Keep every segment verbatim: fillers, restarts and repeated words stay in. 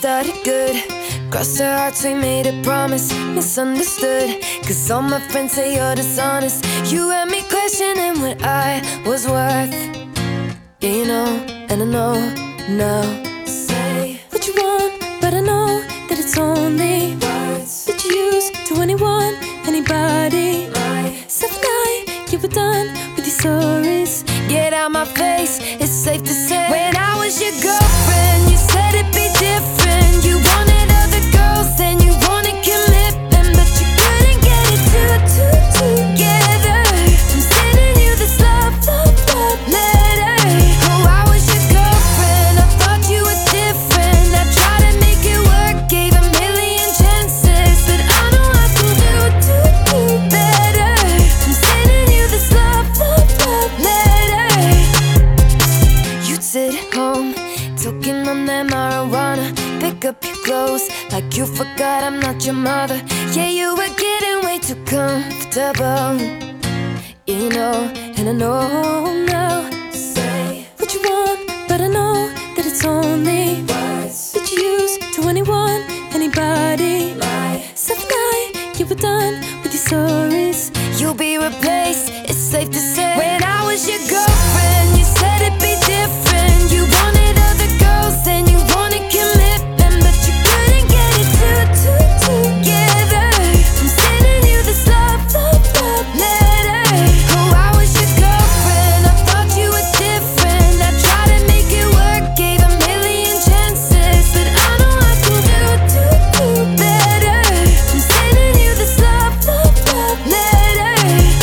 started good. Crossed our hearts, we made a promise. Misunderstood, cause all my friends say you're dishonest. You had me questioning what I was worth. Yeah, you know, and I know now. Say what you want, but I know that it's only words that you use to anyone, anybody. Myself and I, you were done with your stories. Get out my face, it's safe to say. When I was your girlfriend, you said it'd be different. You wanted other girls, then you wanted commitment, but you couldn't get it two, two, together. I'm sending you this love, love, love letter. Oh, I was your girlfriend, I thought you were different. I tried to make it work, gave a million chances, but I know I can do, do, do better. I'm sending you this love, love, love letter. You'd sit at home, toking on that marijuana, pick up your clothes like you forgot I'm not your mother. Yeah, you were getting way too comfortable, you know, and I know now. Say what you want, but I know that it's only words that you use to anyone, anybody. Myself and I, you were done with your stories. You'll be replaced, it's safe to say. When I was your girlfriend, you said it'd be different. You wanted other girls, then you wanted commitment, but you couldn't get it two, two, together. I'm sending you this love, love, love letter. Oh, I was your girlfriend, I thought you were different. I tried to make it work, gave a million chances, but I know I can do, do, do better. I'm sending you this love, love, love letter.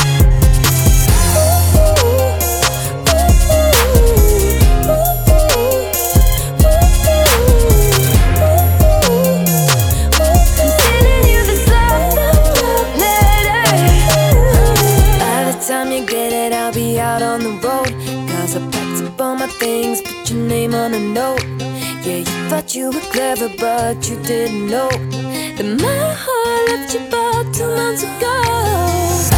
Ooh, ooh, ooh, ooh, ooh, ooh. I'm sending you this love, love, love letter. By the time you get it, I'll be out on the road, cause I packed up all my things, put your name on a note. Yeah, you thought you were clever, but you didn't know that my heart left you about two months ago.